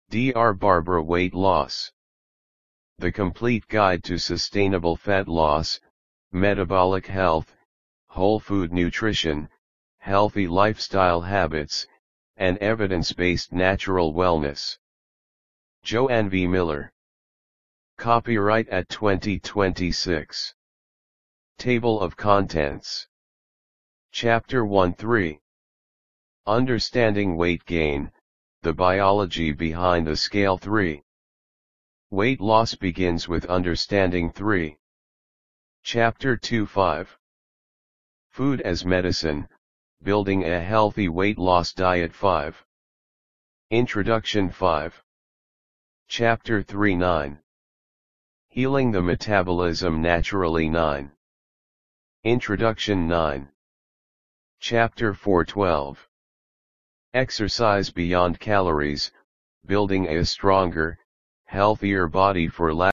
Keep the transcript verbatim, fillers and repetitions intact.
Doctor Barbara Weight Loss. The Complete Guide to Sustainable Fat Loss, Metabolic Health, Whole Food Nutrition, Healthy Lifestyle Habits, and Evidence-Based Natural Wellness. Joanne V. Miller. Copyright at twenty twenty-six. Table of Contents. Chapter one three. Understanding Weight Gain, the Biology Behind the Scale three. Weight Loss Begins with Understanding three. Chapter two five. Food as Medicine, Building a Healthy Weight Loss Diet five. Introduction five. Chapter three nine. Healing the Metabolism Naturally nine. Introduction nine. Chapter four twelve. Exercise Beyond Calories, Building a Stronger, Healthier Body for Life.